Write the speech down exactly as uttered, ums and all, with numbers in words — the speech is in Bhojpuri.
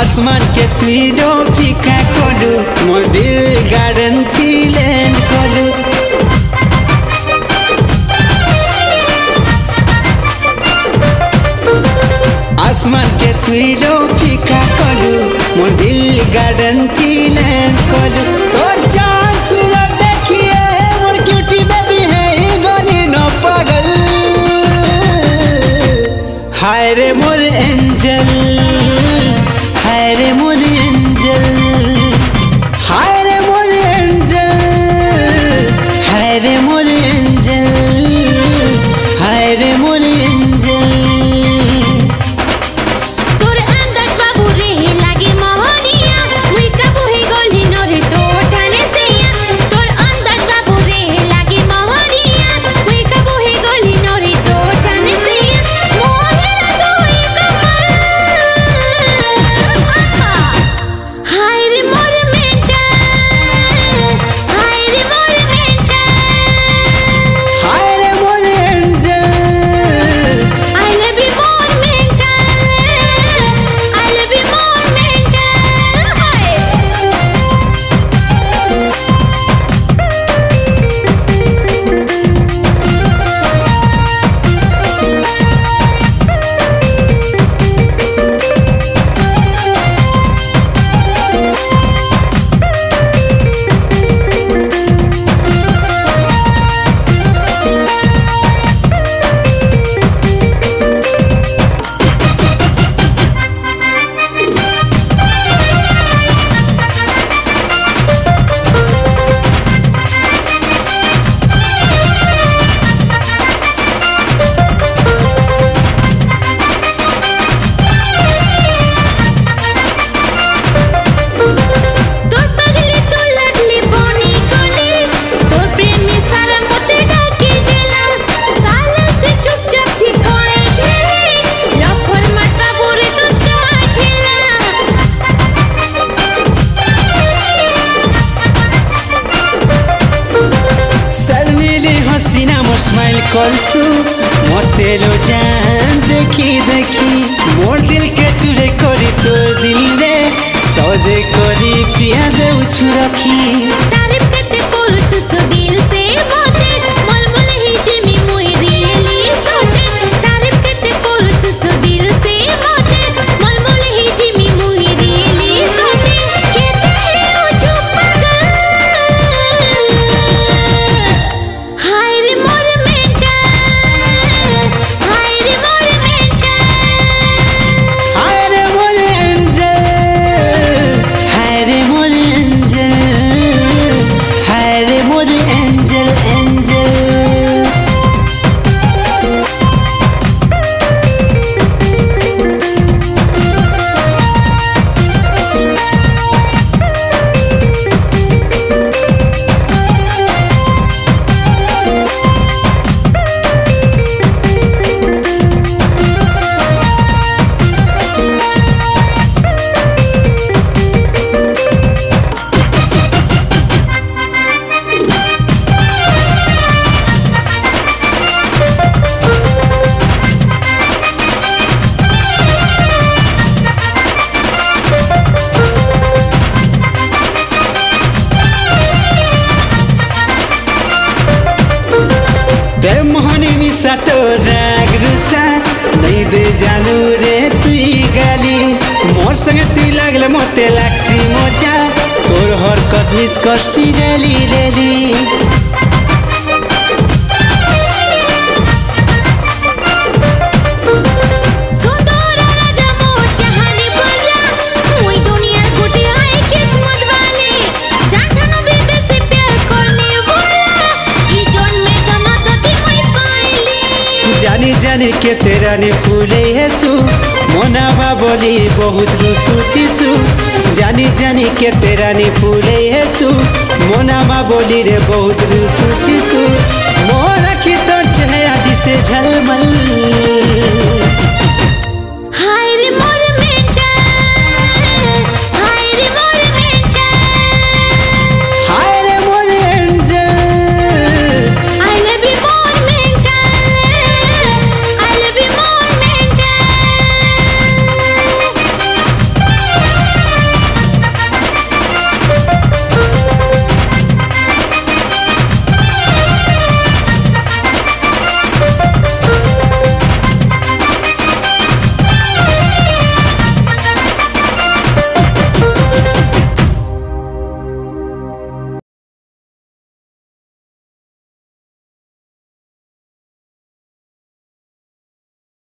आसमान के तुइरो फिका कलु मोर दिल गारंटी लेन कलु आसमान के तुइरो फिका कलु मोर दिल गारंटी लेन कलु तोर चांद सूरज देखिए मोर क्यूटी बेबी है गली न पागल हाय रे मोर एंजल हाय रे मोर एंजल हाय रे मोर एंजल हाय रे मोर एंजल हाय रे मोर एंजल तोर अंदाज बाबू रे लागे मोहनिया मुई कबू ही गोली नरे तो ठाने से तोर अंदाज बाबू रे लागे मोहनिया मुई कबू ही गोली नरे तो ठाने से मोहेरा तो ही कमर हाय रे मोर मेंटल हाय रे मोर मेंटल हाय रे मोर angel I love you more mental I love you more mental तोर पगली तो लडली बोनी कोली तोर प्रेमी सारा मोते ढाकी देला साला से चुपचाप थी कोई खेले लफर मत बाबू रे दुष्ट खेला शर्मिली हसीना मोर स्माइल करसु मतेलो जान देखी देखी मोर दिल के चुरे करी तोर दिल रे सजे करी पिया देउछु रखी तारीफ करते कोरु तुसो दिल से मोते मलमल ही जिमी मुई रियली सोते तारीफ करते कोरु तुसो दिल से मोते मलमल ही जिमी मुई रियली सोते कहते हैं ओ चुप पागल हाय रे मोर मेंटल हाय रे मोर मेंटल हाय रे मोर एंजल हाय रे मोर एंजल हाय रे मोर एंजल एंजल प्रेम मोहनी मिसा तो राग रुसा नहीं दे जानु रे तुई गाली मोर संगे तुई लागले मते लागसी मजा तोर हरकत मिस करसी रेली रेली सुंदर राजा मोर चाहनी बोला मुई दुनियार गुटी हाय किस्मत वाली जाठनो बेबे से प्यार करने वाला ई जोन में दमद दी मुई पाइली जानी जानी के तेरा ने फूले हेसु मोनावा बोली बहुत रुसु तिसु जानी जानी के तेरा ने फूले हेसु मोनावा बोली रे बहुत रुसु तिसु मोरा की तो चेहरा दिसे झलमल